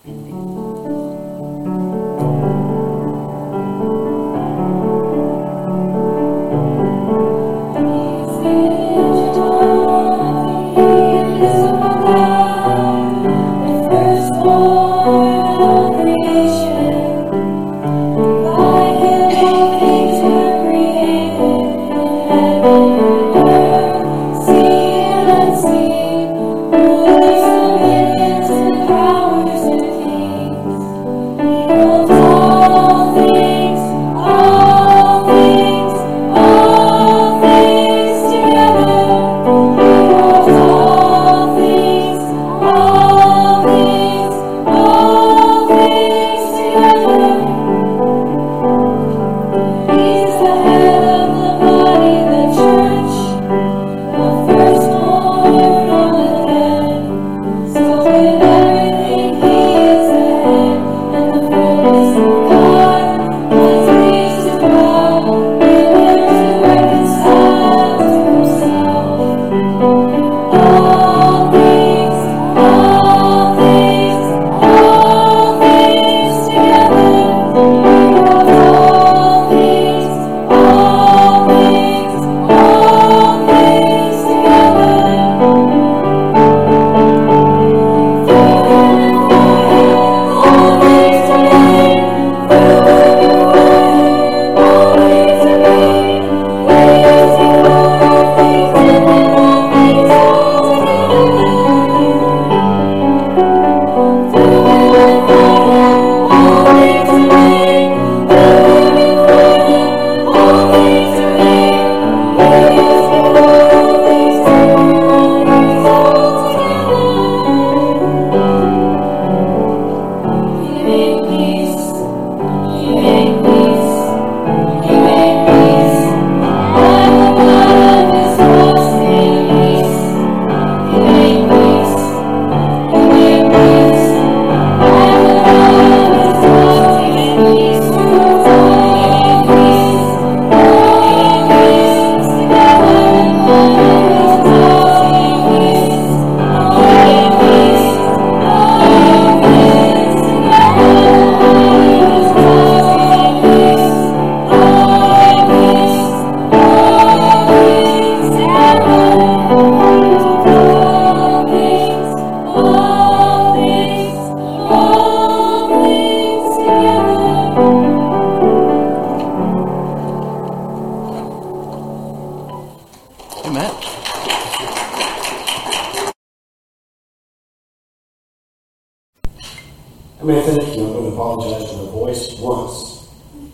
I mean, thank you. I'm going to apologize for my voice once.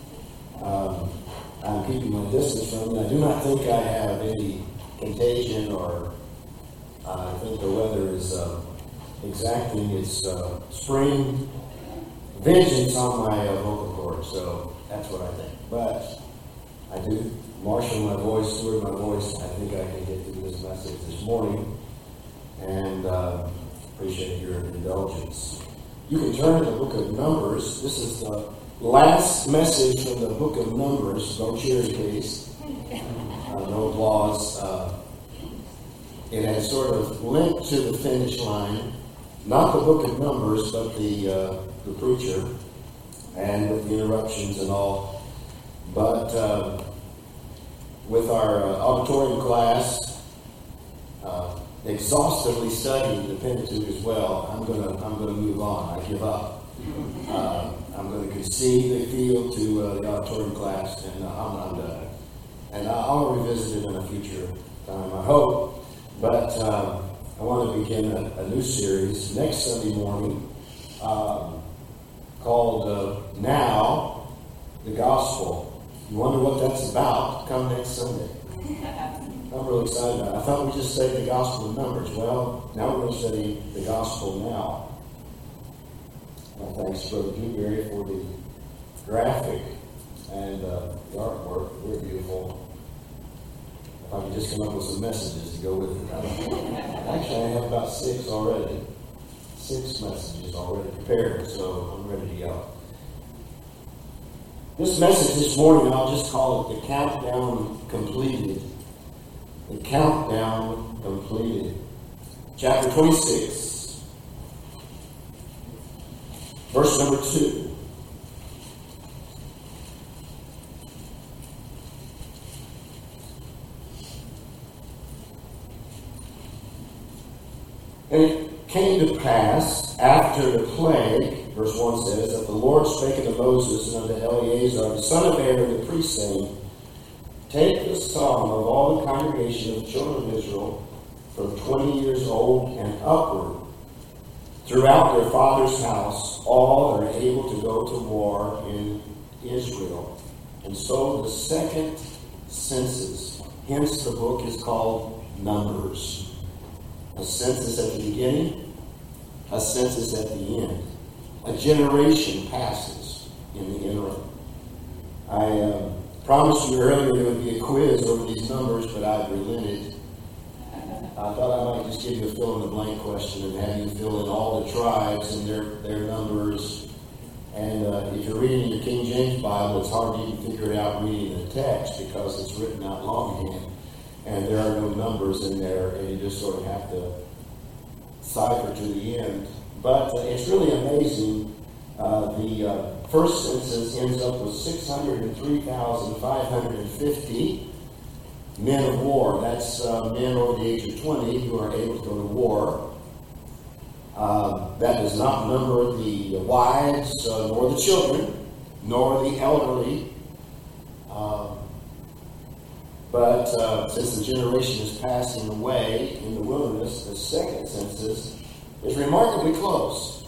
I'm keeping my distance from you. I do not think I have any contagion, or I think the weather is exacting its spring vengeance on my vocal cords. So that's what I think. But I do marshal my voice, steward my voice. I think I can get through this message this morning, and appreciate your indulgence. You can turn to the book of Numbers. This is the last message from the book of Numbers. Don't cheer in case. No applause. It has sort of linked to the finish line. Not the book of Numbers, but the preacher, and with the interruptions and all. But with our auditorium class exhaustively studying the Pentateuch as well, I'm gonna move on. I give up. I'm going to concede the field to the auditorium class, and I'm done. And I'll revisit it in a future time, I hope. But I want to begin a new series next Sunday morning called Now the Gospel. You wonder what that's about? Come next Sunday. I'm really excited about it. I thought we just studied the Gospel of Numbers. Well, now we're going to study the Gospel now. Thanks to Brother Dewberry for the graphic and the artwork. Very beautiful. If I could just come up with some messages to go with it. Actually, I have about 6 already. 6 messages already prepared, so I'm ready to go. This message this morning, I'll just call it the Countdown Completed. The Countdown Completed. Chapter 26. Verse number 2. And it came to pass after the plague, verse 1 says, that the Lord spake unto Moses and unto Eleazar, the son of Aaron, the priest, saying, Take the sum of all the congregation of the children of Israel from 20 years old and upward, throughout their father's house, all that are able to go to war in Israel. And so the second census, hence the book is called Numbers. A census at the beginning, a census at the end. A generation passes in the interim. I promised you earlier there would be a quiz over these numbers, but I've relented. I thought I might just give you a fill-in-the-blank question and have you fill in all the tribes and their numbers. And if you're reading your King James Bible, it's hard to even figure it out reading the text because it's written out longhand. And there are no numbers in there, and you just sort of have to cipher to the end. But it's really amazing. The first census ends up with 603,550 men of war. That's men over the age of 20 who are able to go to war. That does not number the wives, nor the children, nor the elderly. But since the generation is passing away in the wilderness, the second census is remarkably close.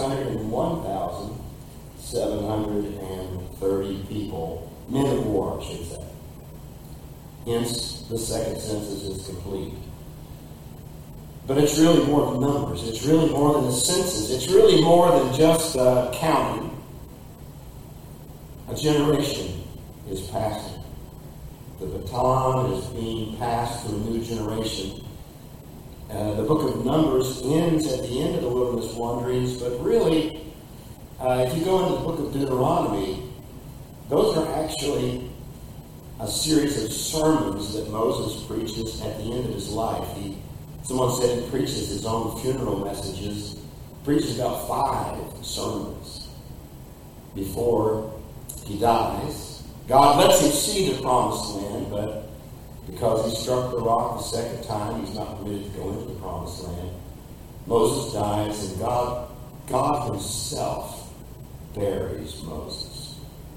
601,730 people, men of war, I should say. Hence, the second census is complete. But it's really more than numbers. It's really more than a census. It's really more than just counting. A generation is passing. The baton is being passed to a new generation. The book of Numbers ends at the end of the wilderness wanderings, but really, if you go into the book of Deuteronomy, those are actually a series of sermons that Moses preaches at the end of his life. Someone said he preaches his own funeral messages, preaches about 5 sermons before he dies. God lets him see the promised land, but because he struck the rock the second time, he's not permitted to go into the promised land. Moses dies, and God himself buries Moses.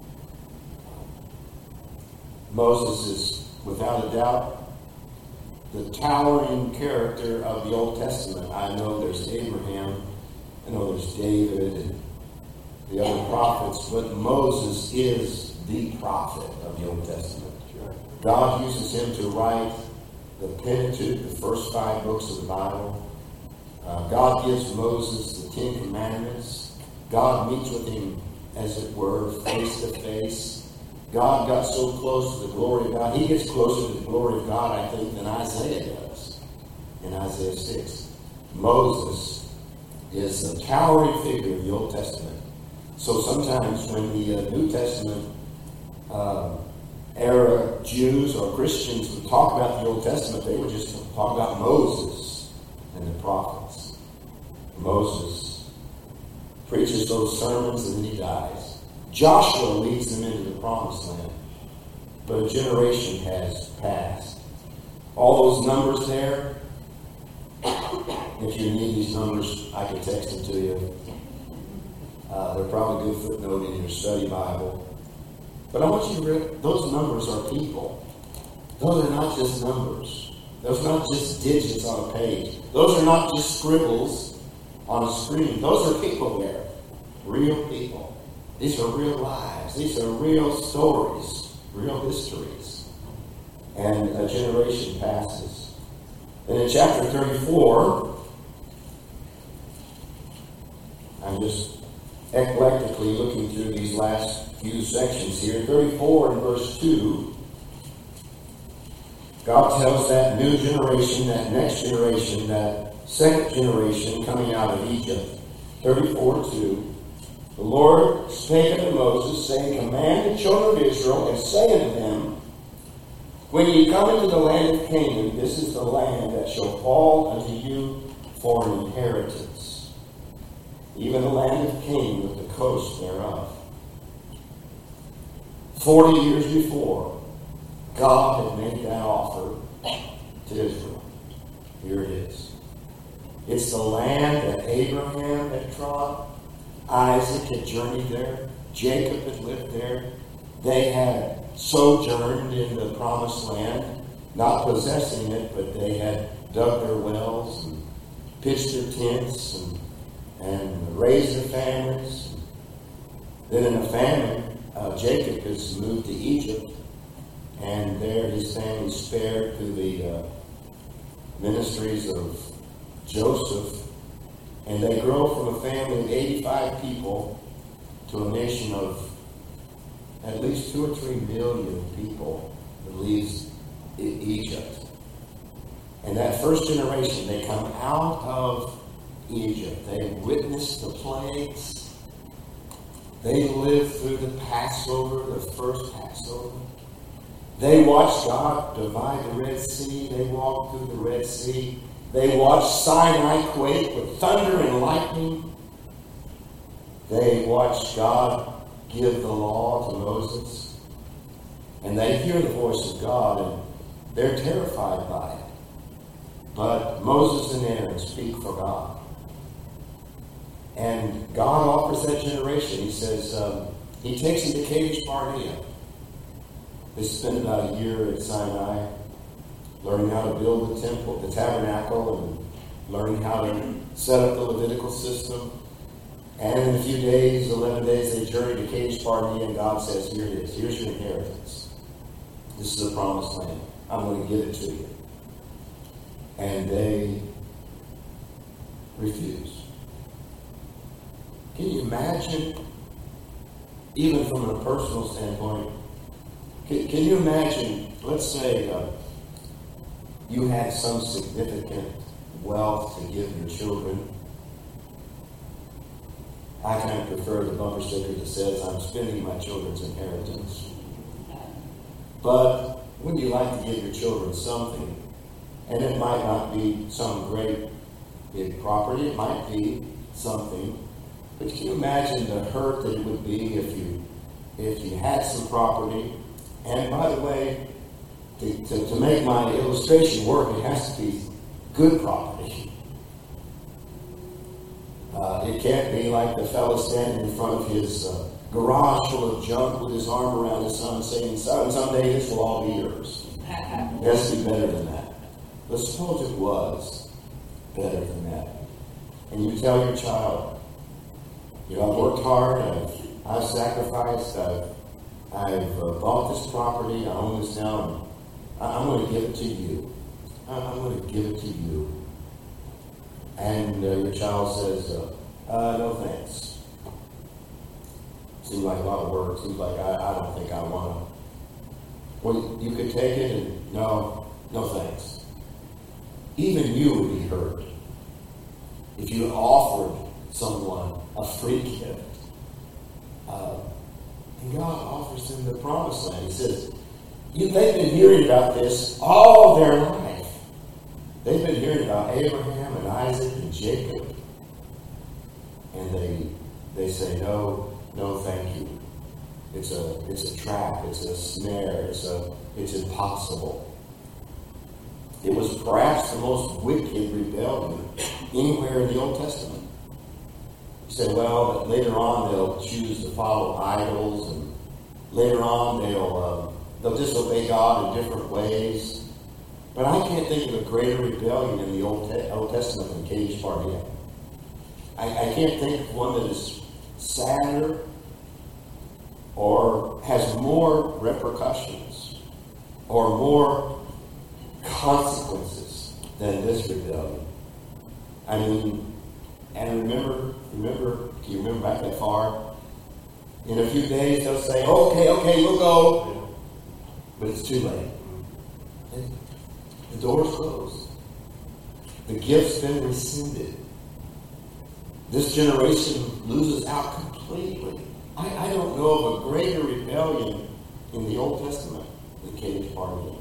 Moses is, without a doubt, the towering character of the Old Testament. I know there's Abraham, I know there's David, and the other prophets, but Moses is the prophet of the Old Testament. God uses him to write the Pentateuch, the first 5 books of the Bible. God gives Moses the 10 Commandments. God meets with him, as it were, face to face. God got so close to the glory of God. He gets closer to the glory of God, I think, than Isaiah does in Isaiah 6. Moses is the towering figure of the Old Testament. So sometimes when the New Testament era Jews or Christians would talk about the Old Testament, they would just talk about Moses and the prophets. Moses preaches those sermons and then he dies. Joshua leads them into the promised land. But a generation has passed. All those numbers there, if you need these numbers, I can text them to you. They're probably a good footnote in your study Bible. But I want you to realize those numbers are people. Those are not just numbers. Those are not just digits on a page. Those are not just scribbles on a screen. Those are people there. Real people. These are real lives. These are real stories. Real histories. And a generation passes. And in chapter 34, I'm just eclectically looking through these last few sections here. 34 and verse 2, God tells that new generation, that next generation, that second generation coming out of Egypt. 34:2, the Lord spake unto Moses, saying, Command the children of Israel, and say unto them, When ye come into the land of Canaan, this is the land that shall fall unto you for an inheritance. even the land of Canaan with the coast thereof. 40 years before, God had made that offer to Israel. Here it is. It's the land that Abraham had trod. Isaac had journeyed there. Jacob had lived there. They had sojourned in the promised land, not possessing it, but they had dug their wells and pitched their tents and raised their families. Then in a famine, Jacob has moved to Egypt, and there his family spared through the ministries of Joseph, and they grow from a family of 85 people to a nation of at least 2 or 3 million people that leaves Egypt. And that first generation, they come out of Egypt. They witness the plagues. They live through the Passover, the first Passover. They watched God divide the Red Sea. They walked through the Red Sea. They watched Sinai quake with thunder and lightning. They watched God give the law to Moses. And they hear the voice of God, and they're terrified by it. But Moses and Aaron speak for God. And God offers that generation. He says, he takes them to Kadesh Barnea. They spend about a year at Sinai, learning how to build the temple, the tabernacle, and learning how to set up the Levitical system. And in a few days, 11 days, they journey to Kadesh Barnea, and God says, here it is. Here's your inheritance. This is the promised land. I'm going to give it to you. And they refuse. Can you imagine, even from a personal standpoint, can you imagine, let's say you had some significant wealth to give your children. I kind of prefer the bumper sticker that says, I'm spending my children's inheritance. But wouldn't you like to give your children something? And it might not be some great big property. It might be something. But can you imagine the hurt that it would be if you had some property? And by the way, to make my illustration work, it has to be good property. It can't be like the fellow standing in front of his garage full of junk with his arm around his son saying, son, someday this will all be yours. It has to be better than that. But suppose it was better than that. And you tell your child, I've worked hard, I've sacrificed, I've bought this property, I own this now, and I'm going to give it to you. I'm going to give it to you. And your child says, no thanks. Seems like a lot of work. Seems like I don't think I want to. Well, you could take it and no thanks. Even you would be hurt if you offered someone a free gift. And God offers them the promised land. He says, they've been hearing about this all their life. They've been hearing about Abraham and Isaac and Jacob. And they say, no, thank you. It's a trap, it's a snare, it's impossible. It was perhaps the most wicked rebellion anywhere in the Old Testament. You say, well, but later on they'll choose to follow idols, and later on they'll disobey God in different ways. But I can't think of a greater rebellion in the Old Testament than Kadesh Barnea. I can't think of one that is sadder or has more repercussions or more consequences than this rebellion. I mean, and remember, can you remember back that far? In a few days they'll say, okay, we'll go. But it's too late. The door's closed. The gift's been rescinded. This generation loses out completely. I don't know of a greater rebellion in the Old Testament than Kadesh Barnea.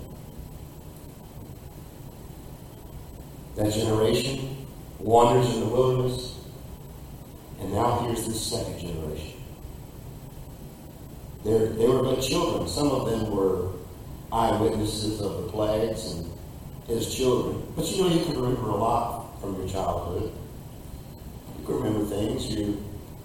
That generation wanders in the wilderness, And now here's this second generation. They were but children. Some of them were eyewitnesses of the plagues and his children. But you can remember a lot from your childhood. You can remember things, your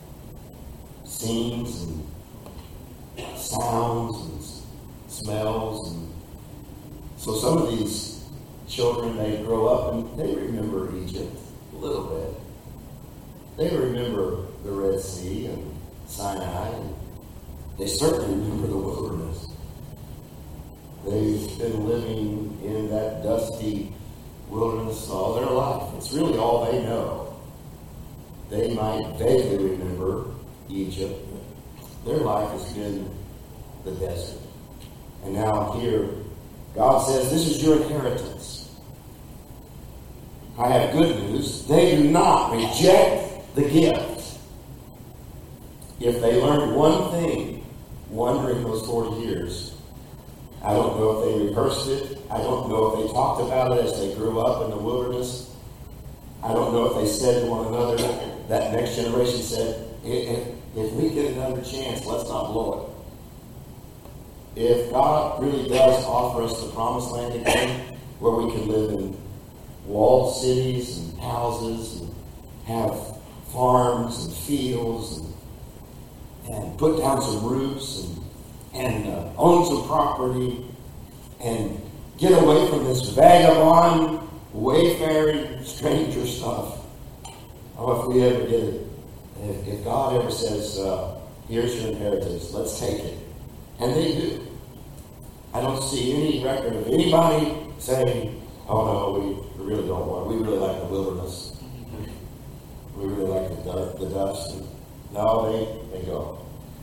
scenes and sounds and smells. And so some of these children, they grow up and they remember Egypt a little bit. They remember the Red Sea and Sinai, and they certainly remember the wilderness. They've been living in that dusty wilderness all their life. It's really all they know. They might vaguely remember Egypt. Their life has been the desert. And now here, God says, this is your inheritance. I have good news. They do not reject the gift. If they learned one thing wandering those 40 years, I don't know if they rehearsed it. I don't know if they talked about it as they grew up in the wilderness. I don't know if they said to one another, that next generation said, if we get another chance, let's not blow it. If God really does offer us the promised land again, where we can live in walled cities and houses and have farms and fields and put down some roots and own some property and get away from this vagabond, wayfaring, stranger stuff. Oh, if we ever get it, if God ever says, here's your inheritance, let's take it. And they do. I don't see any record of anybody saying, oh no, we really don't want it. We really like the wilderness. We really like the dust. No, they go.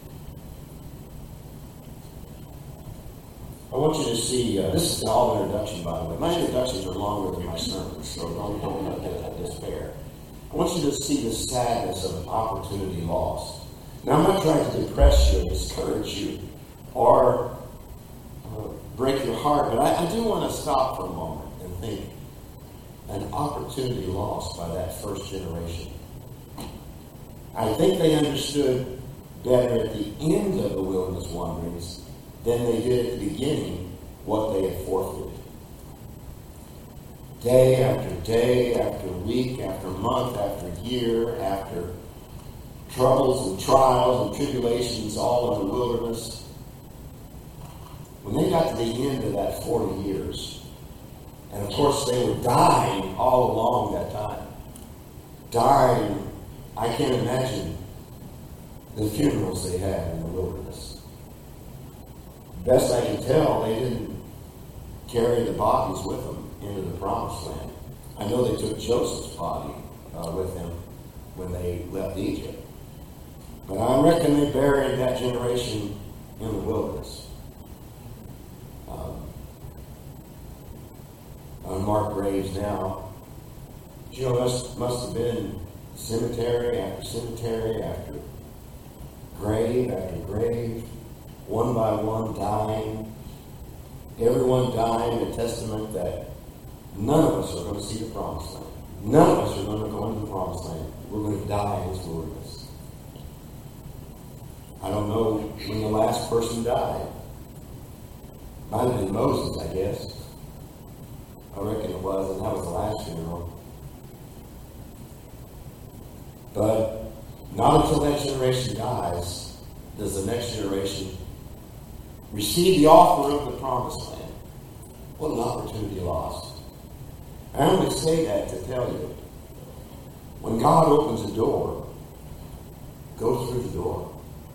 I want you to see, this is all introduction, by the way. My introductions are longer than my sermons, so don't despair. I want you to see the sadness of an opportunity lost. Now, I'm not trying to depress you, discourage you, or break your heart, but I do want to stop for a moment and think an opportunity lost by that first generation. I think they understood better at the end of the wilderness wanderings than they did at the beginning what they had forfeited. Day after day, after week, after month, after year, after troubles and trials and tribulations all in the wilderness, when they got to the end of that 40 years, and of course they were dying all along that time. Dying, I can't imagine the funerals they had in the wilderness. Best I can tell, they didn't carry the bodies with them into the promised land. I know they took Joseph's body with them when they left Egypt. But I reckon they buried that generation in the wilderness. Unmarked graves now. You know, must have been cemetery after cemetery after grave, one by one dying. Everyone dying, a testament that none of us are going to see the promised land. None of us are going to go into the promised land. We're going to die in this wilderness. I don't know when the last person died. Might have been Moses, I guess. I reckon it was, and that was the last funeral. But not until that generation dies does the next generation receive the offer of the promised land. What an opportunity lost. I only say that to tell you, when God opens a door, go through the door.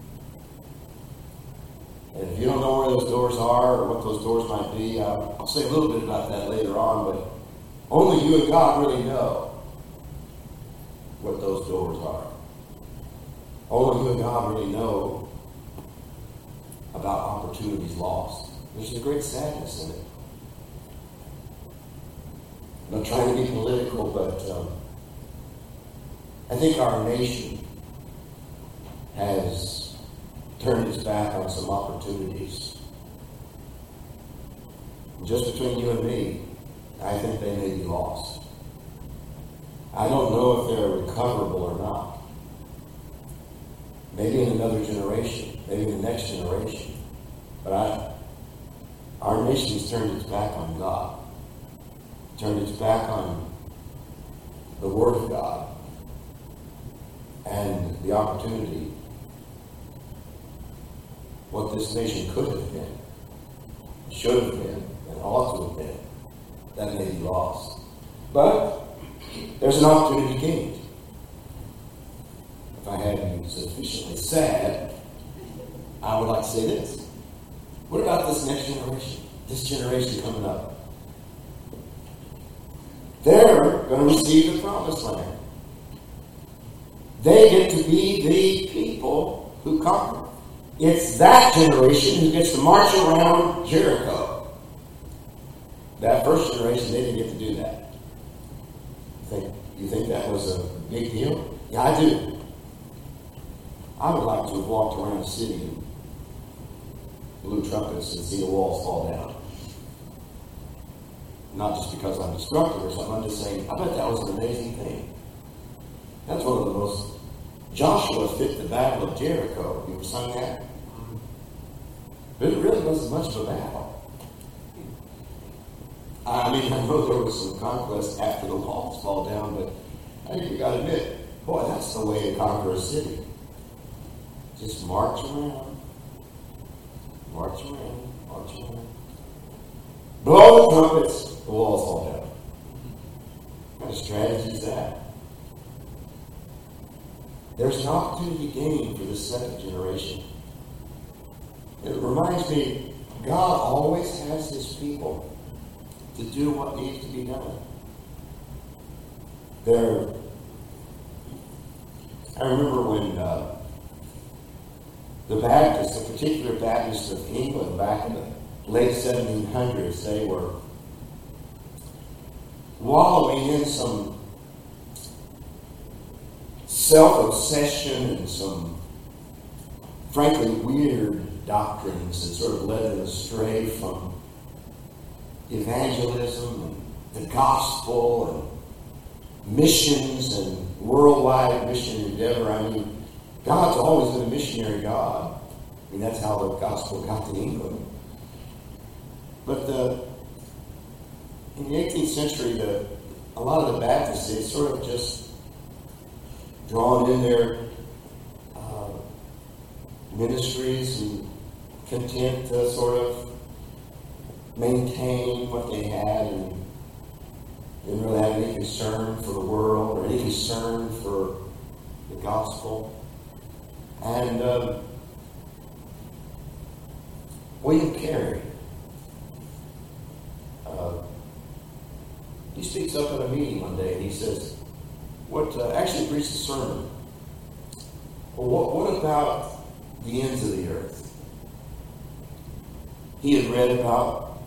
And if you don't know where those doors are or what those doors might be, I'll say a little bit about that later on, but only you and God really know what those doors are. Only you and God really know about opportunities lost. There's a great sadness in it. I'm not trying to be political, but I think our nation has turned its back on some opportunities. Just between you and me, I think they may be lost. I don't know if they're recoverable or not. maybe in another generation, maybe in the next generation. But our nation has turned its back on God, turned its back on the Word of God and the opportunity, what this nation could have been, should have been, and ought to have been, that may be lost. But there's an opportunity gained. If I had been sufficiently sad, I would like to say this. What about this next generation? This generation coming up? They're going to receive the promised land. They get to be the people who conquer. It's that generation who gets to march around Jericho. That first generation, they didn't get to do that. You think that was a big deal? Yeah, I do. I would like to have walked around the city and blew trumpets and see the walls fall down. Not just because I'm destructive or something. I'm just saying, I bet that was an amazing thing. That's one of the most... Joshua fit the battle of Jericho. You ever sung that? But it really wasn't much of a battle. I mean, I know there was some conquest after the walls fall down, but I think we got to admit, boy, that's the way to conquer a city. Just march around. March around. March around. Blow the trumpets, the walls fall down. What kind of strategy is that? There's an opportunity gained for the second generation. It reminds me, God always has His people to do what needs to be done. I remember when the Baptists, the particular Baptists of England back in the late 1700s, they were wallowing in some self-obsession and some, frankly, weird doctrines that sort of led them astray from evangelism and the gospel and missions and worldwide mission endeavor. I mean, God's always been a missionary God. I mean, that's how the gospel got to England. But in the 18th century, a lot of the Baptists, they sort of just drawn in their ministries and content to sort of maintain what they had and didn't really have any concern for the world or any concern for the gospel. And William Carey, he speaks up at a meeting one day and he says, actually preached a sermon. Well, what about the ends of the earth? He had read about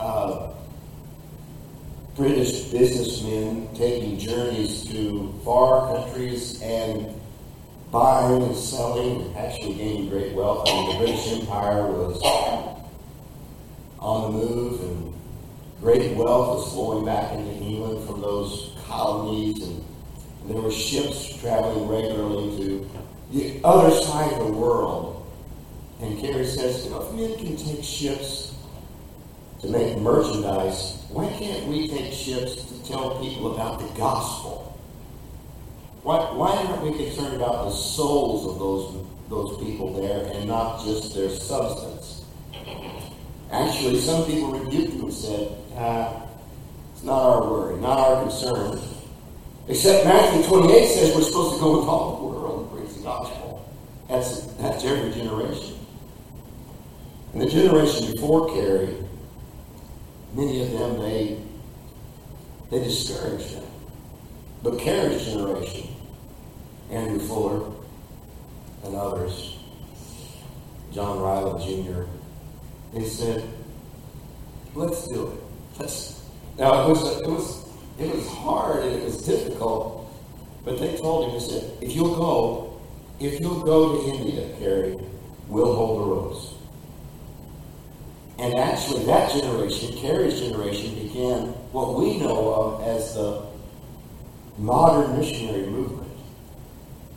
British businessmen taking journeys to far countries and buying and selling and actually gaining great wealth. I mean, the British Empire was on the move and great wealth was flowing back into England from those colonies, and there were ships traveling regularly to the other side of the world. And Carey says, if men can take ships to make merchandise, why can't we take ships to tell people about the gospel? Why aren't we concerned about the souls of those people there and not just their substance? Actually, some people rebuked him and said, it's not our worry, not our concern. Except Matthew 28 says we're supposed to go into all the world and preach the gospel. That's every generation. And the generation before Carey, many of them, they discouraged them. But Carey's generation, Andrew Fuller and others, John Ryland Jr., they said, let's do it. Now, it was hard and it was difficult, but they told him, they said, if you'll go to India, Carey, we'll hold the roads. And actually, that generation, Carey's generation, began what we know of as the modern missionary movement.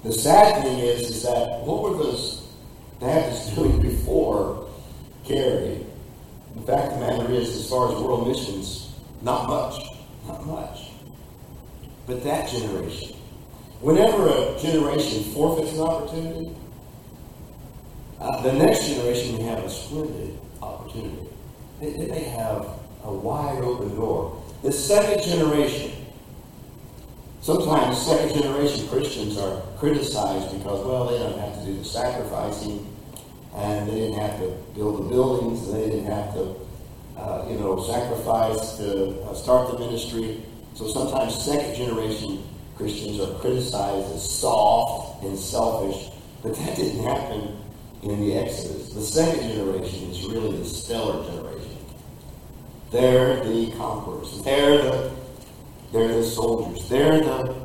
The sad thing is that what were those Baptists doing before Carey? The fact of the matter is, as far as world missions, not much. Not much. But that generation, whenever a generation forfeits an opportunity, the next generation may have a splendid opportunity. They may have a wide open door. The second generation, sometimes second generation Christians are criticized because, well, they don't have to do the sacrificing, and they didn't have to build the buildings, and they didn't have to, sacrifice to start the ministry. So sometimes second generation Christians are criticized as soft and selfish, but that didn't happen in the Exodus. The second generation is really the stellar generation. They're the conquerors. They're the soldiers. They're the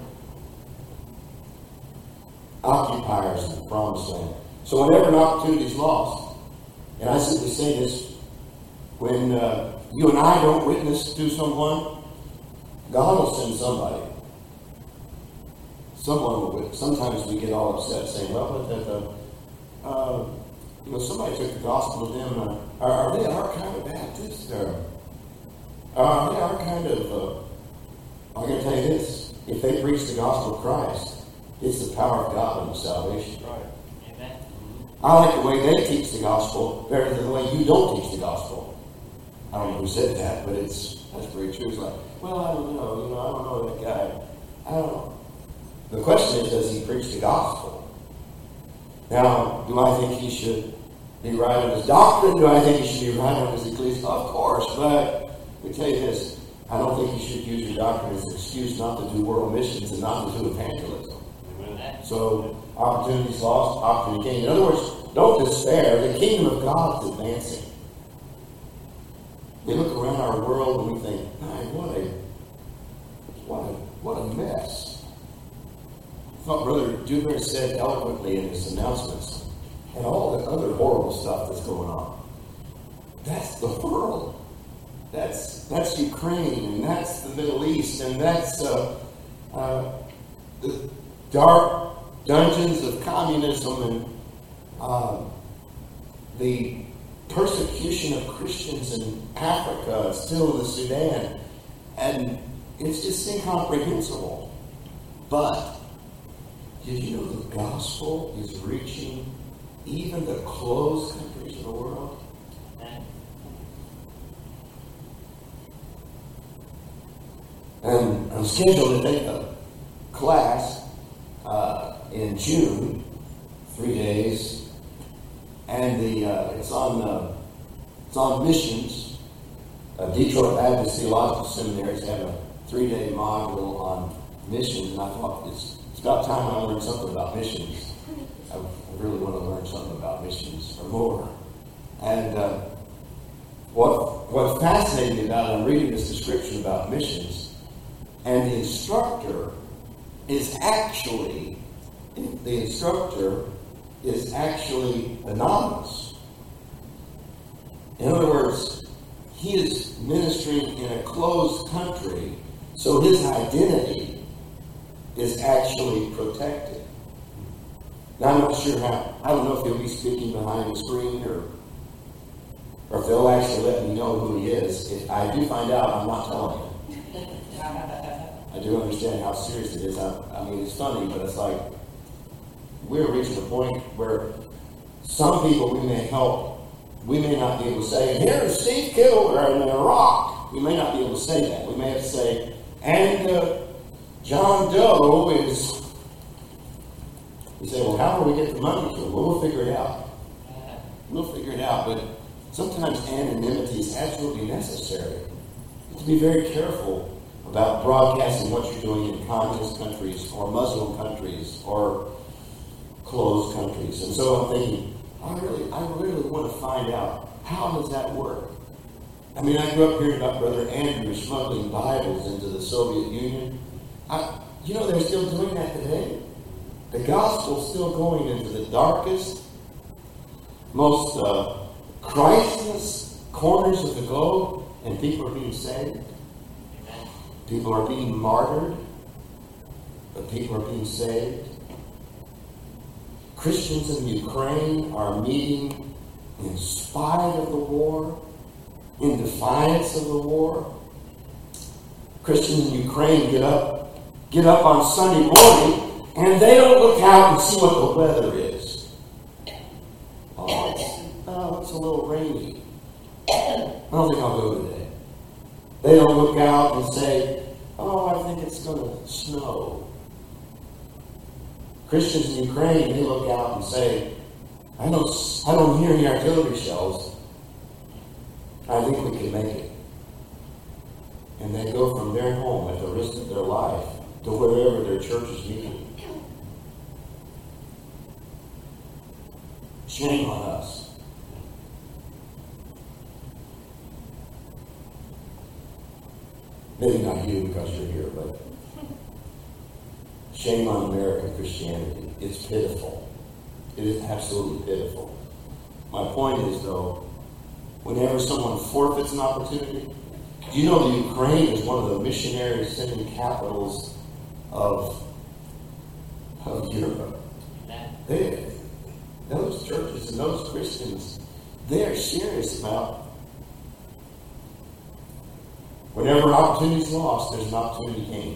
occupiers of the promised land. So whenever an opportunity is lost, and I simply say this, when you and I don't witness to someone, God will send somebody. Someone will witness. Sometimes we get all upset saying, well, somebody took the gospel to them. Are they our kind of Baptist? Or are they our kind of... I'm going to tell you this. If they preach the gospel of Christ, it's the power of God unto salvation. Right. Amen. I like the way they teach the gospel better than the way you don't teach the gospel. I don't know who said that, but that's pretty true. It's like, well, I don't know. I don't know that guy. I don't know. The question is, does he preach the gospel? Now, do I think he should be right on his doctrine? Do I think he should be right on his ecclesia? Of course, but let me tell you this. I don't think you should use your doctrine as an excuse not to do world missions and not to do evangelism. So, opportunities lost, opportunity gained. In other words, don't despair. The kingdom of God is advancing. We look around our world and we think, man, what a mess. I thought Brother Dewberry said eloquently in his announcements, and all the other horrible stuff that's going on. That's the world. That's Ukraine, and that's the Middle East, and that's the dark dungeons of communism, and the persecution of Christians in Africa, still in the Sudan, and it's just incomprehensible. But did you know the gospel is reaching even the closed countries of the world? And I'm scheduled to take a class in June, 3 days, and it's on missions. Detroit Baptist Theological Seminary is having a 3-day module on missions, and I thought it's about time I learned something about missions. I really want to learn something about missions or more. And what fascinated me about it, I'm reading this description about missions, and the instructor is actually anonymous. In other words, he is ministering in a closed country, so his identity is actually protected. Now, I'm not sure how. I don't know if he'll be speaking behind the screen or if they'll actually let me know who he is. If I do find out, I'm not telling him. I do understand how serious it is. I mean, it's funny, but it's like we're reaching a point where some people we may help. We may not be able to say, here's Steve Kilgore in Iraq. We may not be able to say that. We may have to say, and John Doe is... We say, well, how do we get the money to him? Well, we'll figure it out. We'll figure it out. But sometimes anonymity is absolutely necessary. You have to be very careful about broadcasting what you're doing in communist countries or Muslim countries or closed countries. And so I'm thinking, I really want to find out, how does that work? I mean, I grew up hearing about Brother Andrew smuggling Bibles into the Soviet Union. They're still doing that today. The gospel's still going into the darkest, most Christless corners of the globe, and people are being saved. People are being martyred, but people are being saved. Christians in Ukraine are meeting in spite of the war, in defiance of the war. Christians in Ukraine get up on Sunday morning, and they don't look out and see what the weather is. Oh, it's a little rainy. I don't think I'll go today. They don't look out and say, oh, I think it's going to snow. Christians in Ukraine, they look out and say, I don't hear any artillery shells. I think we can make it. And they go from their home at the risk of their life to wherever their church is meeting. Shame on us. Maybe not you because you're here, but shame on American Christianity. It's pitiful. It is absolutely pitiful. My point is, though, whenever someone forfeits an opportunity, do you know that Ukraine is one of the missionary sending capitals of Europe? Those churches and those Christians, they're serious about whenever opportunity is lost, there's an opportunity gained.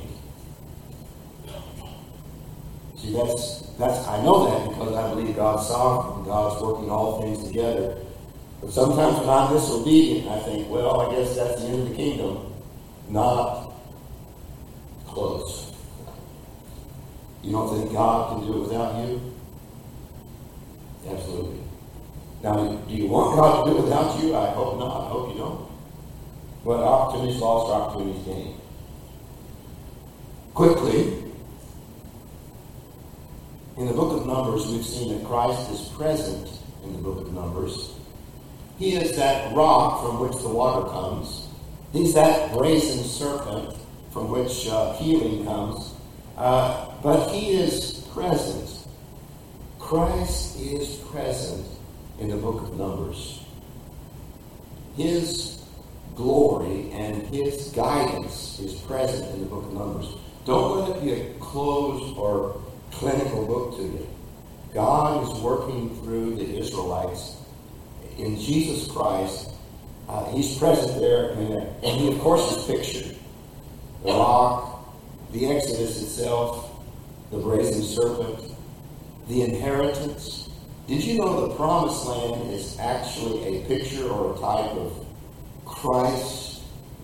See, that's I know that because I believe God's sovereign, God's working all things together. But sometimes when I'm disobedient, I think, well, I guess that's the end of the kingdom. Not close. You don't think God can do it without you? Absolutely. Now, do you want God to do it without you? I hope not. I hope you don't. But opportunities lost, opportunities gained. Quickly, in the book of Numbers, we've seen that Christ is present in the book of Numbers. He is that rock from which the water comes. He's that brazen serpent from which healing comes. But he is present. Christ is present in the book of Numbers. His glory and his guidance is present in the book of Numbers. Don't let it be a closed or clinical book to you. God is working through the Israelites in Jesus Christ. He's present there, and he, of course, is pictured. The rock, the Exodus itself, the brazen serpent, the inheritance. Did you know the promised land is actually a picture or a type of Christ?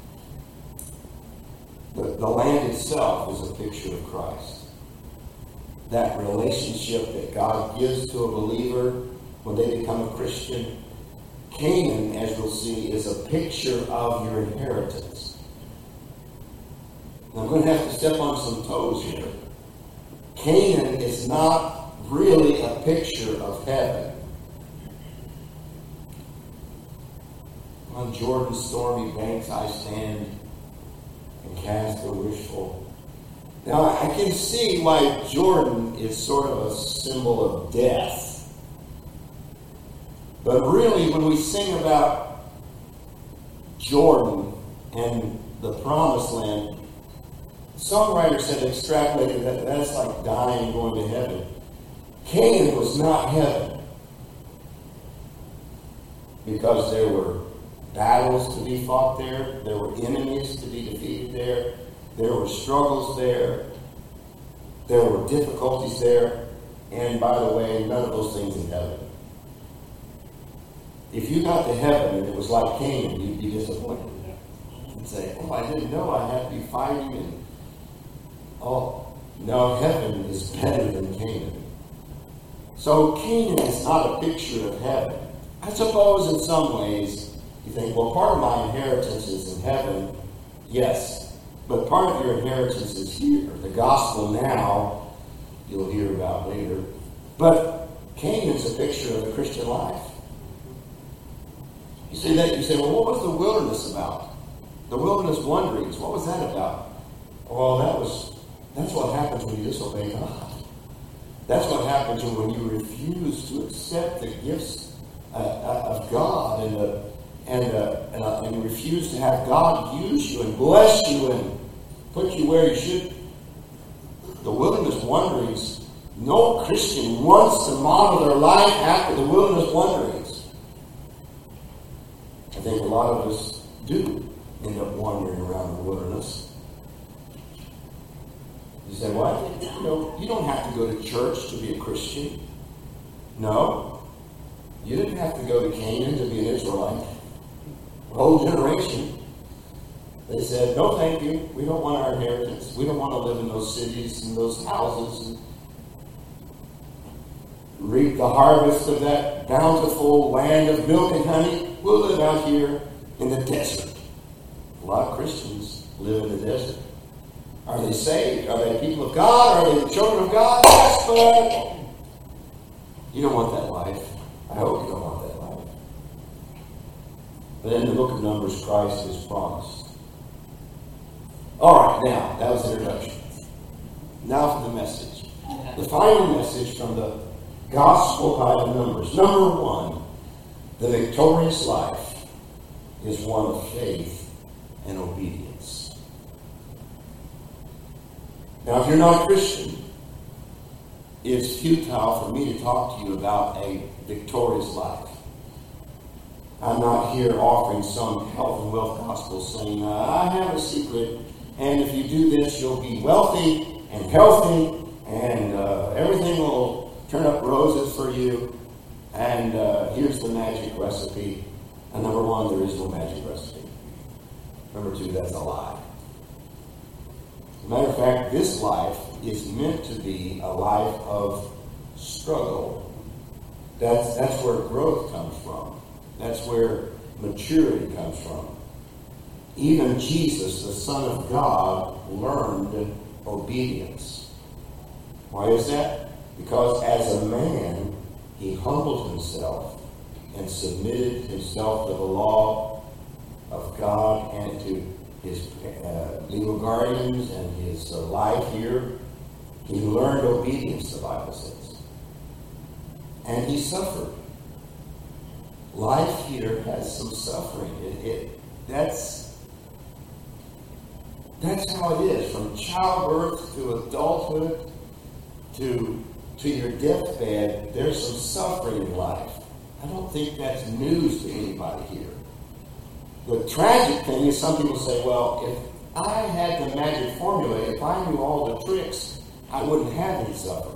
The land itself is a picture of Christ. That relationship that God gives to a believer when they become a Christian. Canaan, as we'll see, is a picture of your inheritance. Now, I'm going to have to step on some toes here. Canaan is not really a picture of heaven. On Jordan's stormy banks I stand and cast a wishful. Now, I can see why Jordan is sort of a symbol of death. But really, when we sing about Jordan and the promised land, the songwriters had extrapolated that that's like dying, going to heaven. Canaan was not heaven because there were battles to be fought there. There were enemies to be defeated there. There were struggles there. There were difficulties there. And by the way, none of those things in heaven. If you got to heaven and it was like Canaan, you'd be disappointed. You'd say, oh, I didn't know I had to be fighting. And oh, no, heaven is better than Canaan. So Canaan is not a picture of heaven. I suppose in some ways you think, well, part of my inheritance is in heaven. Yes, but part of your inheritance is here. The gospel now, you'll hear about later. But Canaan's a picture of the Christian life. You say that, you say, well, what was the wilderness about? The wilderness wanderings, what was that about? Well, that's what happens when you disobey God. That's what happens when you refuse to accept the gifts of God and refuse to have God use you and bless you and put you where you should. The wilderness wanderings No Christian wants to model their life after the wilderness wanderings. I think a lot of us do end up wandering around the wilderness. You say, what? You don't have to go to church to be a Christian. No. You didn't have to go to Canaan to be an Israelite. The whole generation. They said, no thank you. We don't want our inheritance. We don't want to live in those cities and those houses and reap the harvest of that bountiful land of milk and honey. We'll live out here in the desert. A lot of Christians live in the desert. Are they saved? Are they people of God? Are they the children of God? Yes, but you don't want that life. I hope you don't want that life. But in the book of Numbers, Christ is promised. All right, now, that was the introduction. Now for the message. The final message from the Gospel by the Numbers. Number one, the victorious life is one of faith and obedience. Now, if you're not a Christian, it's futile for me to talk to you about a victorious life. I'm not here offering some health and wealth gospel saying, I have a secret, and if you do this, you'll be wealthy and healthy, and everything will turn up roses for you, and here's the magic recipe. And number one, there is no magic recipe. Number two, that's a lie. As a matter of fact, this life is meant to be a life of struggle. That's where growth comes from. That's where maturity comes from. Even Jesus, the Son of God, learned obedience. Why is that? Because as a man, he humbled himself and submitted himself to the law of God and to his legal guardians and his life here. He learned obedience, the Bible says. And he suffered. Life here has some suffering. That's how it is. From childbirth to adulthood to your deathbed, there's some suffering in life. I don't think that's news to anybody here. The tragic thing is some people say, well, if I had the magic formula, if I knew all the tricks, I wouldn't have any suffering.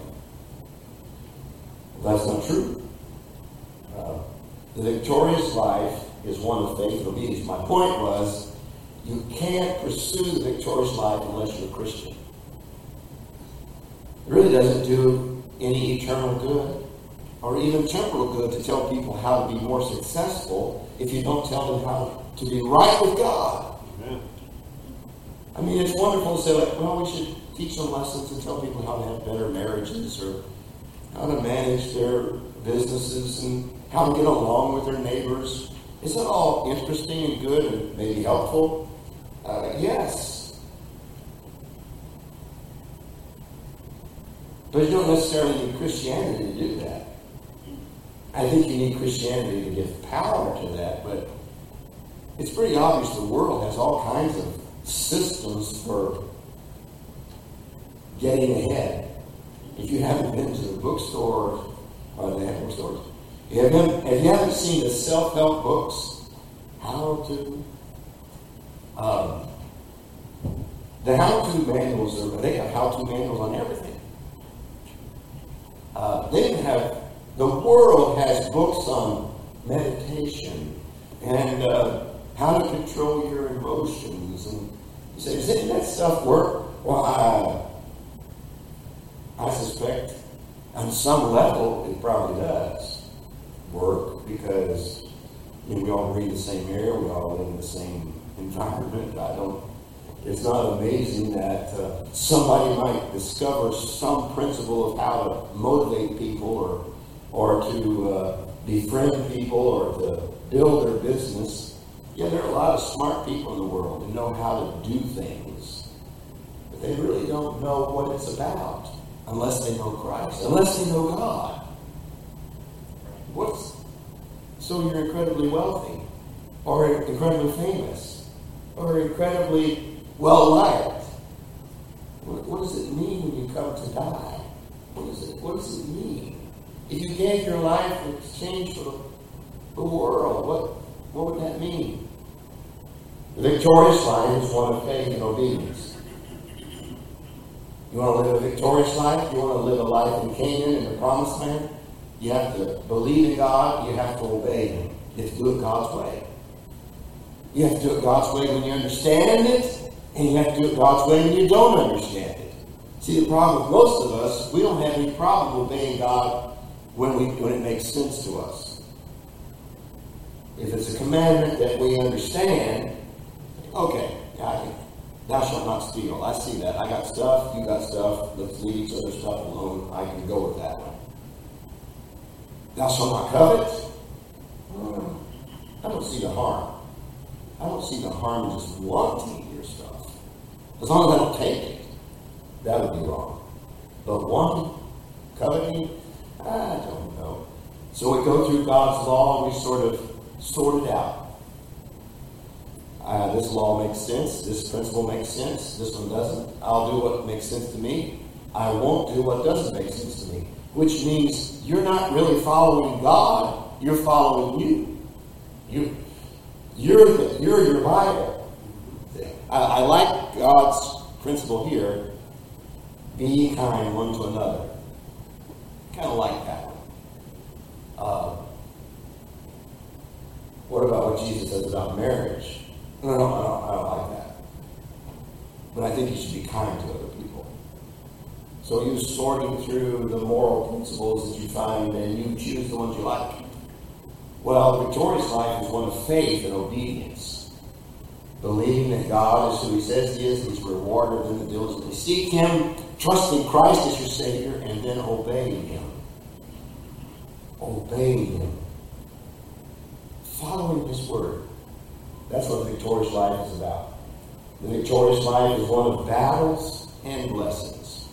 Well, that's not true. The victorious life is one of faith and obedience. My point was, you can't pursue the victorious life unless you're a Christian. It really doesn't do any eternal good or even temporal good to tell people how to be more successful if you don't tell them how to be right with God. Amen. I mean, it's wonderful to say, like, well, we should teach them lessons and tell people how to have better marriages or how to manage their businesses and how to get along with their neighbors. Is that all interesting and good and maybe helpful? Yes. But you don't necessarily need Christianity to do that. I think you need Christianity to give power to that, but it's pretty obvious the world has all kinds of systems for getting ahead. If you haven't been to the bookstore, or they have bookstores, if you haven't seen the self-help books, the how-to manuals, they have how-to manuals on everything. The world has books on meditation and how to control your emotions. And you say, doesn't that stuff work? Well, I suspect on some level it probably does work because we all read the same air, we all live in the same environment. It's not amazing that somebody might discover some principle of how to motivate people or to befriend people or to build their business. Yeah, there are a lot of smart people in the world who know how to do things, but they really don't know what it's about unless they know Christ, unless they know God. So you're incredibly wealthy, or incredibly famous, or incredibly well-liked. What does it mean when you come to die? What does it mean? If you gave your life in exchange for the world, what would that mean? The victorious life is one of faith and obedience. You want to live a victorious life? You want to live a life in Canaan, in the promised land? You have to believe in God. You have to obey Him. You have to do it God's way. You have to do it God's way when you understand it, and you have to do it God's way when you don't understand it. See, the problem with most of us, we don't have any problem obeying God when it makes sense to us. If it's a commandment that we understand, okay, thou shalt not steal. I see that. I got stuff, you got stuff. Let's leave each other's stuff alone. I can go with that one. Thou shalt not covet. I don't see the harm. I don't see the harm in just wanting your stuff. As long as I don't take it, that would be wrong. But wanting, coveting, I don't know. So we go through God's law and we sort of sort it out. This law makes sense. This principle makes sense. This one doesn't. I'll do what makes sense to me. I won't do what doesn't make sense to me. Which means you're not really following God. You're following you. You're your Bible. I like God's principle here. Be kind one to another. Kind of like that one. What about what Jesus says about marriage? No, I don't like that. But I think you should be kind to other people. So you sorting through the moral principles that you find and you choose the ones you like. Well, the victorious life is one of faith and obedience. Believing that God is who He says He is, He's a rewarder of them that diligently seek Him, trusting Christ as your Savior, and then obeying Him. Obeying Him. Following His Word. That's what the victorious life is about. The victorious life is one of battles and blessings.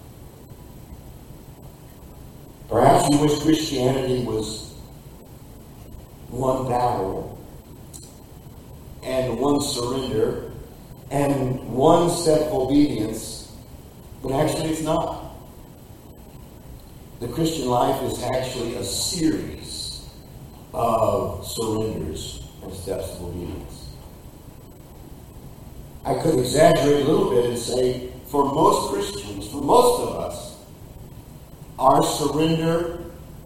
Perhaps you wish Christianity was one battle and one surrender and one step of obedience, but actually it's not. The Christian life is actually a series of surrenders and steps of obedience. I could exaggerate a little bit and say, for most Christians, for most of us, our surrender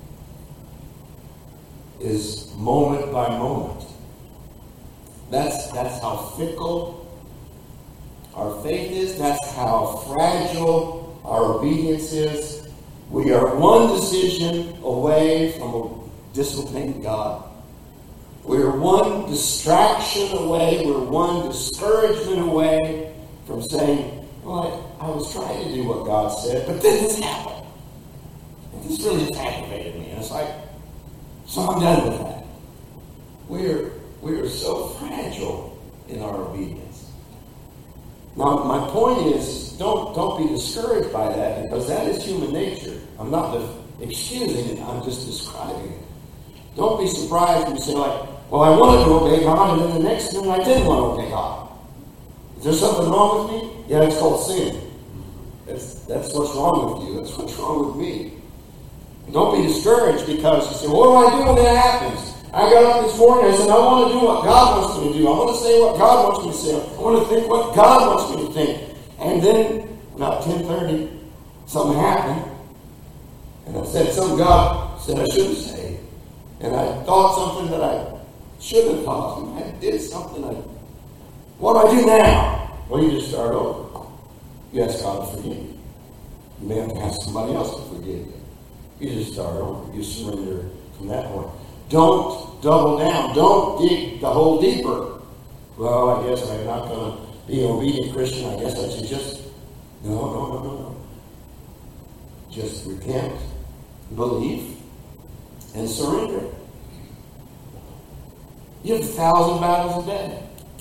is moment by moment. That's how fickle our faith is. That's how fragile our obedience is. We are one decision away from disobeying God. We're one distraction away. We're one discouragement away from saying, well, I was trying to do what God said, but then this happened. And this really just aggravated me. And it's like, so I'm done with that. We are so fragile in our obedience. Now, my point is, don't be discouraged by that, because that is human nature. I'm not excusing it. I'm just describing it. Don't be surprised when you say, like, well, I wanted to obey God, and then the next minute I didn't want to obey God. Is there something wrong with me? Yeah, it's called sin. That's what's wrong with you. That's what's wrong with me. And don't be discouraged because you say, what do I do when that happens? I got up this morning and I said, I want to do what God wants me to do. I want to say what God wants me to say. I want to think what God wants me to think. And then, about 10:30, something happened. And I said something God said I shouldn't say. And I thought something that I shouldn't have thought. And I did something. What do I do now? Well, you just start over. You ask God to forgive you. You may have to ask somebody else to forgive you. You just start over. You surrender from that point. Don't double down. Don't dig the hole deeper. Well, I guess I'm not going to be an obedient Christian. I guess I should just... No. Just repent, believe, and surrender. You have 1,000 battles a day.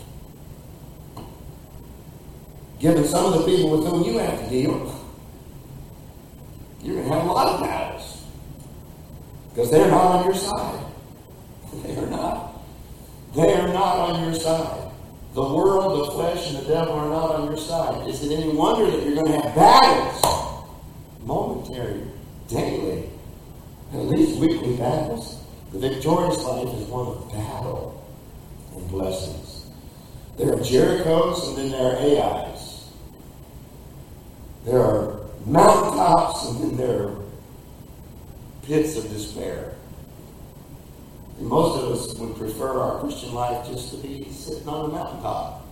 Given some of the people with whom you have to deal, you're going to have a lot of battles. Because they're not on your side. They are not. They are not on your side. The world, the flesh, and the devil are not on your side. Is it any wonder that you're going to have battles? Momentary battles. The victorious life is one of battle and blessings. There are Jerichos and then there are Ai's. There are mountaintops and then there are pits of despair. And most of us would prefer our Christian life just to be sitting on a mountaintop.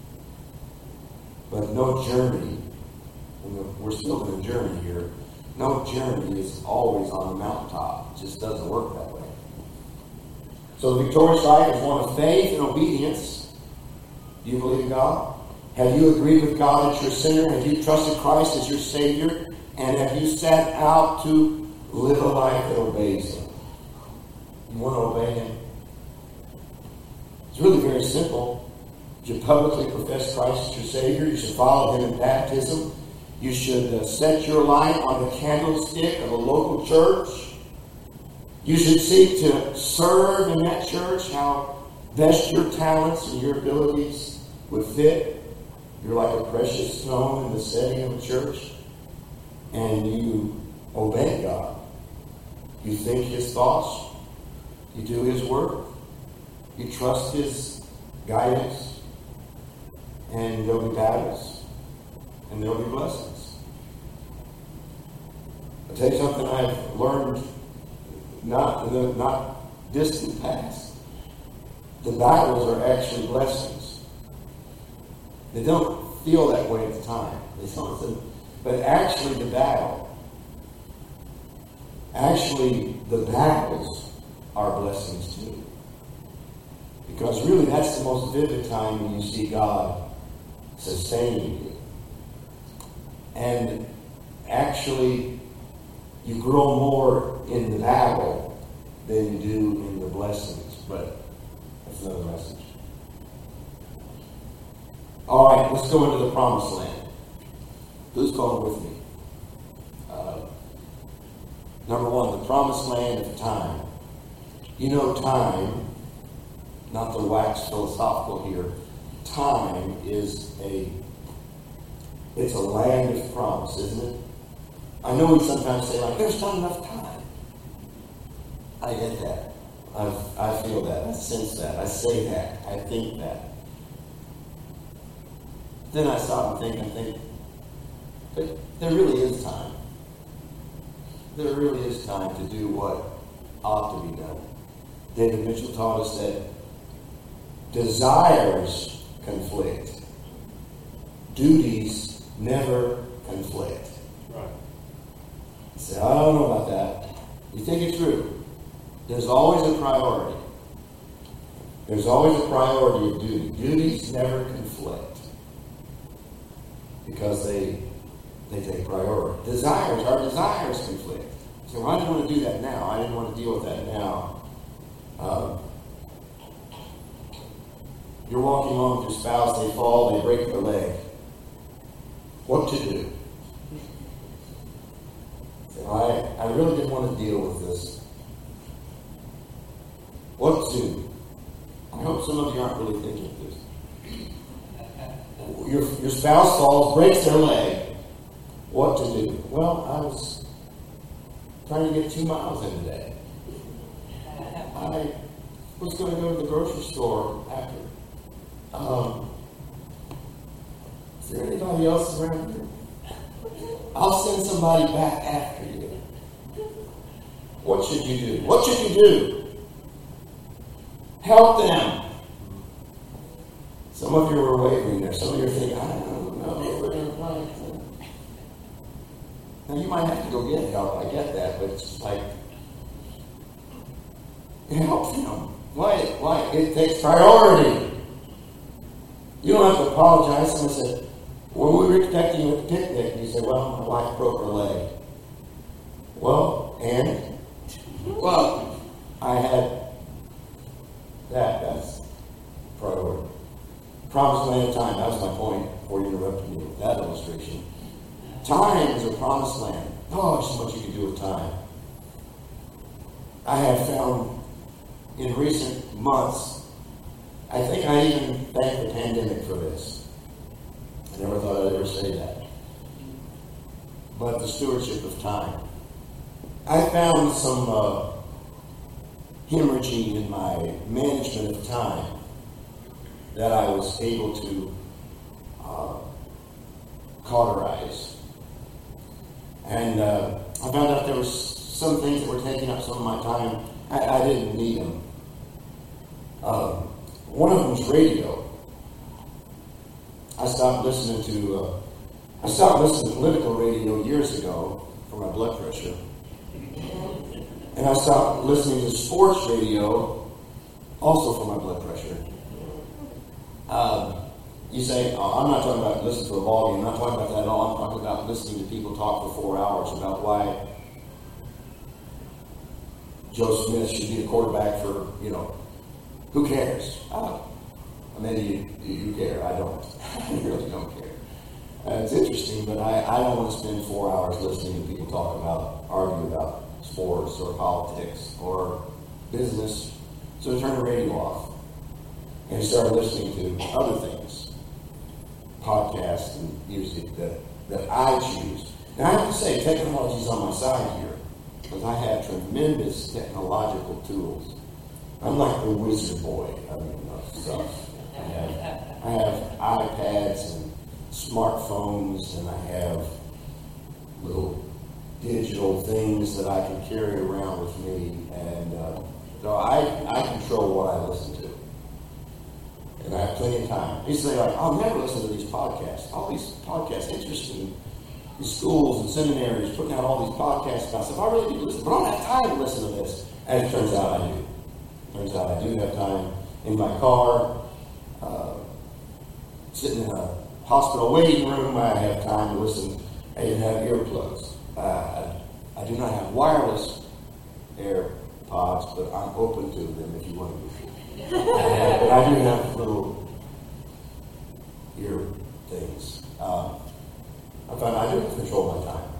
But no journey, and we're still in a journey here, no journey is always on a mountaintop. It just doesn't work that way. So the victorious life is one of faith and obedience. Do you believe in God? Have you agreed with God that you're a sinner? Have you trusted Christ as your Savior? And have you set out to live a life that obeys Him? You want to obey Him? It's really very simple. You should publicly profess Christ as your Savior. You should follow Him in baptism. You should set your light on the candlestick of a local church. You should seek to serve in that church how best your talents and your abilities would fit. You're like a precious stone in the setting of a church. And you obey God. You think His thoughts. You do His work. You trust His guidance. And there'll be battles. And there'll be blessings. I'll tell you something I've learned not in the not distant past. The battles are actually blessings. They don't feel that way at the time. But actually the battles are blessings too. Because really that's the most vivid time when you see God sustaining you. And actually you grow more in the battle than you do in the blessings. But that's another message. All right, let's go into the promised land. Who's going with me? Number one, the promised land of time. You know, time, not to wax philosophical here, time is it's a land of promise, isn't it? I know we sometimes say, like, there's not enough time. I get that. I feel that. I sense that. I say that. I think that. Then I stop and think, but there really is time. There really is time to do what ought to be done. David Mitchell taught us that desires conflict. Duties never conflict. Right. You say, I don't know about that. You think it through. There's always a priority. There's always a priority of duty. Duties never conflict. Because they take priority. Our desires conflict. So I didn't want to do that now. I didn't want to deal with that now. You're walking along with your spouse, they fall, they break their leg. What to do? I really didn't want to deal with this. What to do? I hope some of you aren't really thinking this. Your spouse falls, breaks their leg. What to do? Well, I was trying to get 2 miles in today. I was going to go to the grocery store after. Is there anybody else around here? I'll send somebody back after you. What should you do? What should you do? Help them. Some of you are wavering there. Some of you are thinking, I don't know. We're going to find. Now, you might have to go get help. I get that. But it's like, help them. Why? It takes priority. You don't have to apologize. Someone said, well, we were expecting you at the picnic. And you said, well, my wife broke her leg. Well, and? Well, I had that. That's priority. Promised land of time. That was my point before you interrupted me with that illustration. Time is a promised land. Oh, there's so much you can do with time. I have found in recent months, I think I even thank the pandemic for this. I never thought I'd ever say that. But the stewardship of time. I found some hemorrhaging in my management of time that I was able to cauterize. And I found out there were some things that were taking up some of my time. I didn't need them. One of them was radio. I stopped listening to political radio years ago for my blood pressure. And I stopped listening to sports radio also for my blood pressure. You say, I'm not talking about listening to a ball game. I'm not talking about that at all. I'm talking about listening to people talk for 4 hours about why Joe Smith should be the quarterback for, who cares? Maybe you care. I don't. I really don't care. It's interesting, but I don't want to spend 4 hours listening to people argue about sports or politics or business. So I turned the radio off and started listening to other things, podcasts and music that I choose. And I have to say, technology's on my side here because I have tremendous technological tools. I'm like the wizard boy. Stuff. I have iPads and smartphones, and I have little digital things that I can carry around with me, and so I control what I listen to, and I have plenty of time. You say, I'll never listen to these podcasts. All these podcasts, interesting. These schools and seminaries putting out all these podcasts about stuff. I really do listen, but I don't have time to listen to this. And it turns out I do. Turns out I do have time in my car, sitting in a hospital waiting room. I have time to listen. I even have earplugs. I do not have wireless AirPods, but I'm open to them if you want to. But I do have little ear things. I find I do control my time.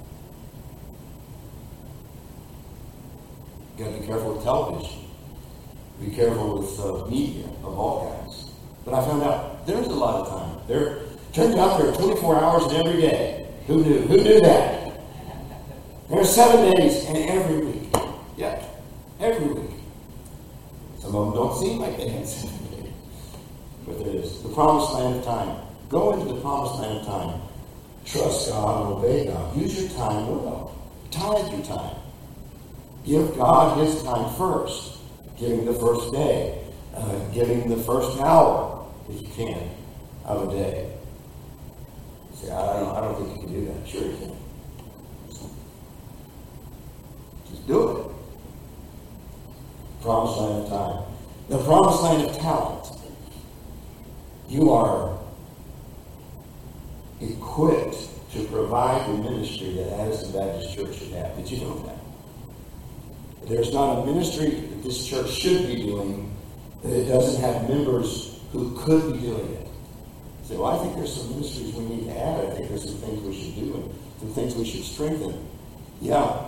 You got to be careful with television. Be careful with media of all kinds. But I found out there's a lot of time. Turns out there are 24 hours in every day. Who knew? Who knew that? There are 7 days in every week. Yep, every week. Some of them don't seem like they had 7 days. But there is. The promised land of time. Go into the promised land of time. Trust God and obey God. Use your time well. Tithe your time. Give God His time first. Give Him the first day. Give Him the first hour, if you can, of a day. You say, I don't think you can do that. Sure you can. Just do it. Promised land of time. The promised land of talent. You are equipped to provide the ministry that Addison Baptist Church should have. Did you know that? There's not a ministry that this church should be doing that it doesn't have members who could be doing it. You say, well, I think there's some ministries we need to add. I think there's some things we should do and some things we should strengthen. Yeah.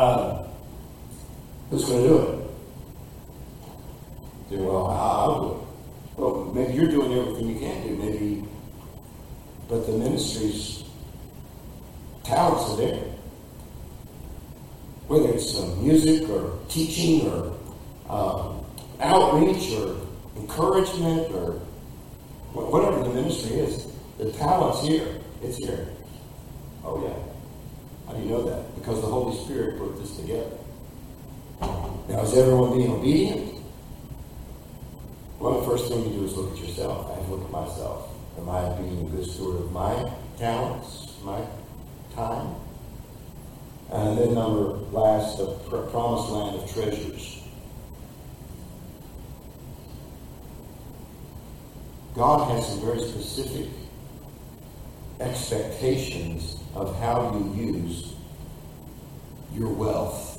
Who's going to do it? You say, well, I'll do it. Well, maybe you're doing everything you can do. Maybe, but the ministry's talents are there. Whether it's music or teaching or outreach or encouragement or whatever the ministry is, the talent's here. It's here. Oh, yeah. How do you know that? Because the Holy Spirit put this together. Now, is everyone being obedient? Well, the first thing you do is look at yourself. I have to look at myself. Am I being a good steward of my talents, my time? And then last, the promised land of treasures. God has some very specific expectations of how you use your wealth.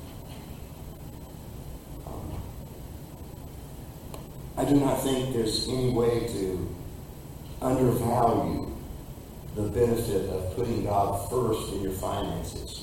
I do not think there's any way to undervalue the benefit of putting God first in your finances.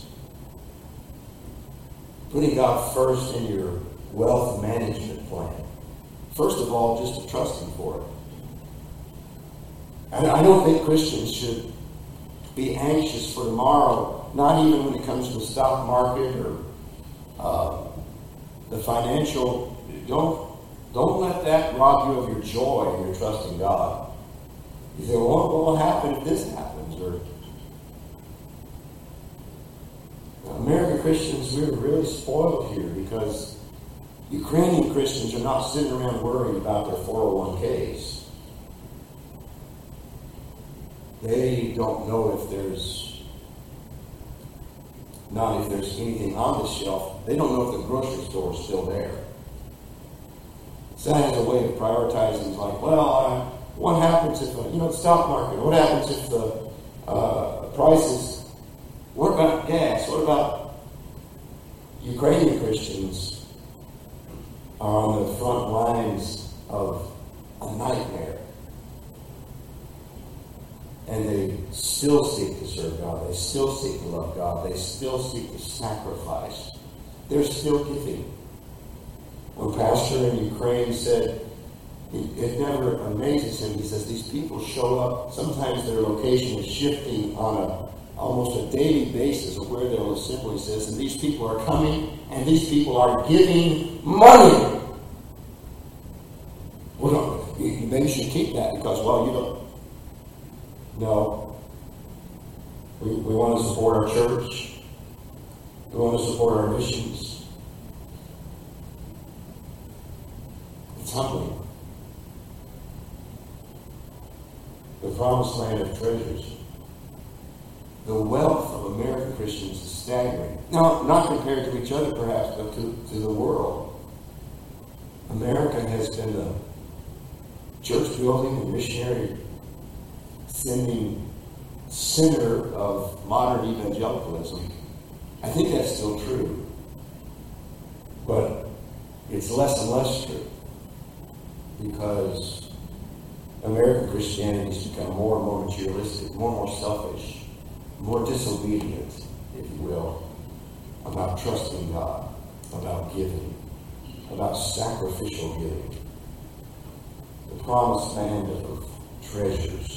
Putting God first in your wealth management plan. First of all, just to trust Him for it. And I don't think Christians should be anxious for tomorrow, not even when it comes to the stock market or the financial, don't let that rob you of your joy and your trust in God. You say, well, what will happen if this happens? Or American Christians, we're really spoiled here because Ukrainian Christians are not sitting around worrying about their 401ks. They don't know if there's anything on the shelf. They don't know if the grocery store is still there. So that has a way of prioritizing, like, well, what happens if, the stock market, what happens if the prices, what about gas? What about Ukrainian Christians are on the front lines of a nightmare. And they still seek to serve God. They still seek to love God. They still seek to sacrifice. They're still giving. One pastor in Ukraine said, it never amazes him. He says these people show up. Sometimes their location is shifting on almost a daily basis of where they'll assemble. He says, and these people are coming, and these people are giving money. Well, maybe you should keep that because, well, you don't. No. We want to support our church. We want to support our missions. It's humbling. The promised land of treasures. The wealth of American Christians is staggering. Now, not compared to each other perhaps, but to the world. America has been the church building and missionary sending center of modern evangelicalism. I think that's still true. But it's less and less true because American Christianity has become more and more materialistic, more and more selfish, more disobedient, if you will, about trusting God, about giving, about sacrificial giving. The promised land of treasures.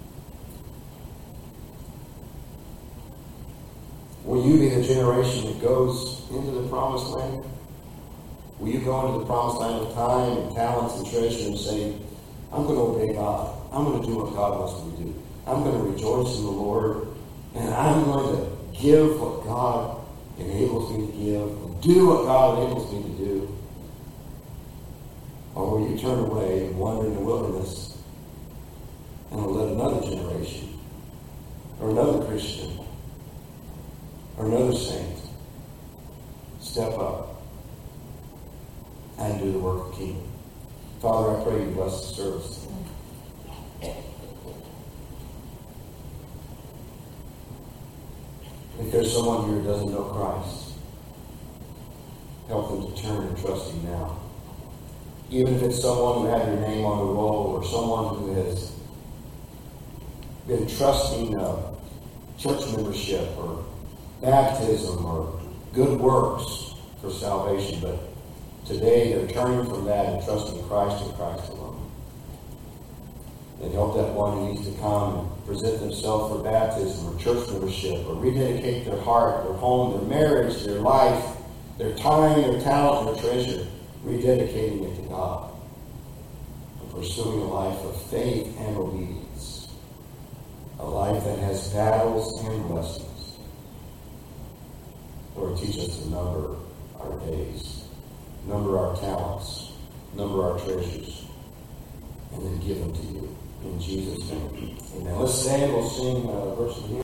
Will you be the generation that goes into the promised land? Will you go into the promised land of time and talents and treasure and say, I'm going to obey God. I'm going to do what God wants me to do. I'm going to rejoice in the Lord. And I'm going to give what God enables me to give and do what God enables me to do. Or will you turn away and wander in the wilderness and will let another generation or another Christian or another saint step up and do the work of the kingdom? Father, I pray you bless the service. If there's someone here who doesn't know Christ, help them to turn and trust you now. Even if it's someone who had your name on the roll or someone who has been trusting church membership or baptism or good works for salvation, but today they're turning from that and trusting Christ and Christ alone. And help that one who needs to come and present themselves for baptism or church membership or rededicate their heart, their home, their marriage, their life, their time, their talent, their treasure, rededicating it to God and pursuing a life of faith and obedience. A life that has battles and blessings. Lord, teach us to number our days, number our talents, number our treasures, and then give them to you. In Jesus' name. Amen. Let's stand. We'll sing a verse of hymn.